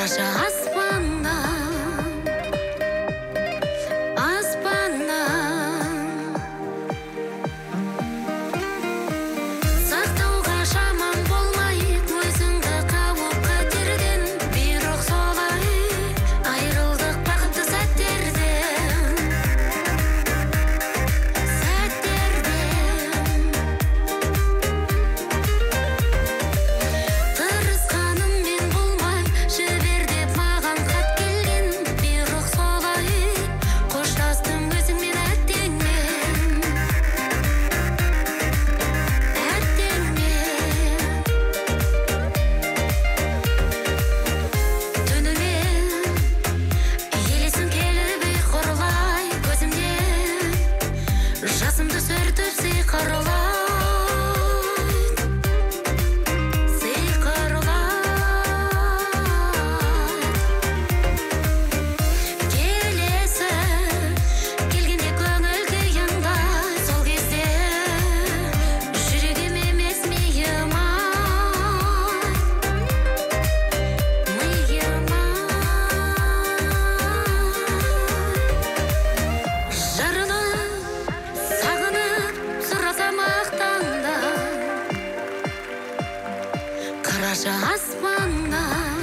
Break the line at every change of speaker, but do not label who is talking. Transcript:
Қарашы аспаннан, аспаннан сақтауға шамам болмайды, өзіңді қауіп қатерден. Бұйрық солай айырылдық бақытты сәттерден. Тырысқаныммен болмай жібер деп маған хат келген. Бұйрық солай қоштастым өзіңмен әттеңмен, түнімен елесің келіп ұйқырлай көзімнен, жасымды сүртіп келесі келгенде көңіл күйіңдай, сол кезде жүрегім емес миым жарынып сағынып сұрасам ақ таңда. Қарашы аспаннан,